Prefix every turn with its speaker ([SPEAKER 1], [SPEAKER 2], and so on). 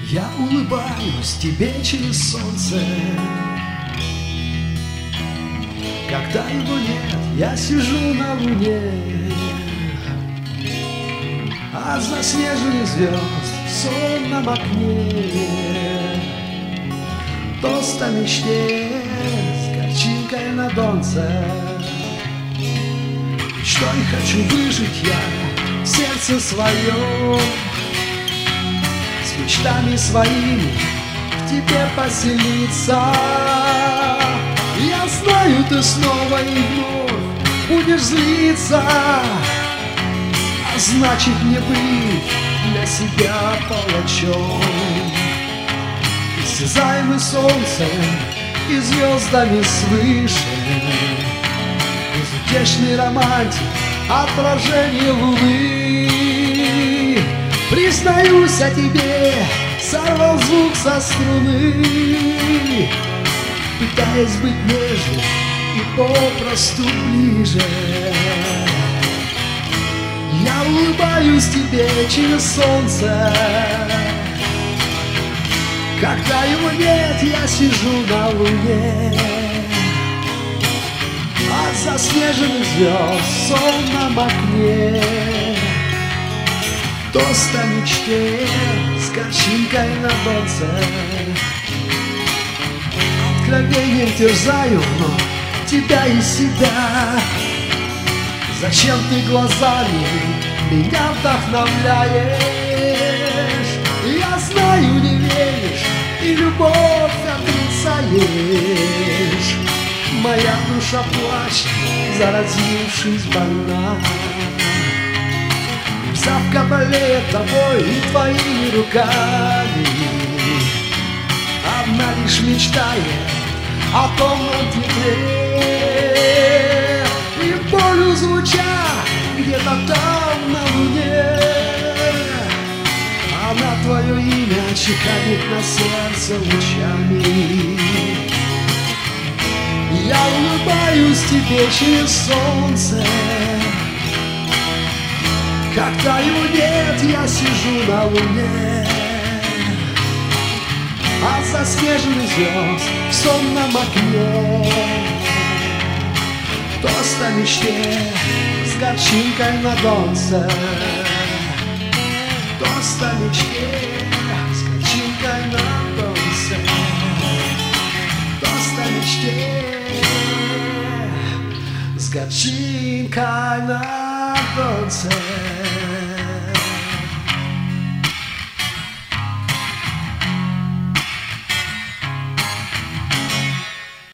[SPEAKER 1] Я улыбаюсь тебе через солнце. Когда его нет, я сижу на луне, от заснеженных звезд в сонном окне. Тост о мечте с горчинкой на донце. Мечтой хочу выжить я в сердце своем, с мечтами своими к тебе поселиться. Я знаю, ты снова и вновь будешь злиться, а значит не быть для себя палачом. Истязаемый солнцем и звездами свыше, безутешный романтик, отражение луны. Признаюсь о тебе, сорвал звук со струны, пытаясь быть нежным и попросту ближе. Я улыбаюсь тебе через солнце. Когда его нет, я сижу на луне, от заснеженных звезд в сонном окне. Тост о мечте с горчинкой на донце. Откровением терзаю вновь тебя и себя. Зачем ты глазами меня вдохновляешь? Я знаю, не веришь и любовь отрицаешь. Моя душа плачет, заразившись больна. Завка болеет тобой и твоими руками. Одна лишь мечтает о томном тепле, и болью звуча где-то там на луне. Она твое имя чеканит на сердце лучами. Я улыбаюсь тебе через солнце. Когда его нет, я сижу на луне, от заснеженных звезд в сонном окне. Тост о мечте с горчинкой на донце. Тост о мечте с горчинкой на донце. Тост о мечте с горчинкой на донце.